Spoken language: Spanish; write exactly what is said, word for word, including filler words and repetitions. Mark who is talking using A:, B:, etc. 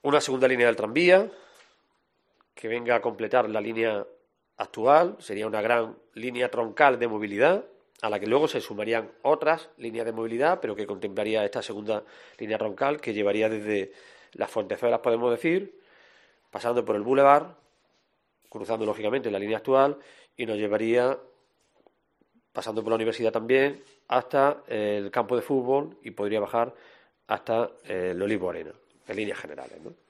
A: una segunda línea del tranvía que venga a completar la línea actual. Sería una gran línea troncal de movilidad, a la que luego se sumarían otras líneas de movilidad, pero que contemplaría esta segunda línea troncal que llevaría desde las Fuentezuelas, podemos decir, pasando por el Boulevard, cruzando lógicamente la línea actual, y nos llevaría, pasando por la universidad también, hasta el campo de fútbol y podría bajar hasta el Olivo Arena, en líneas generales, ¿no?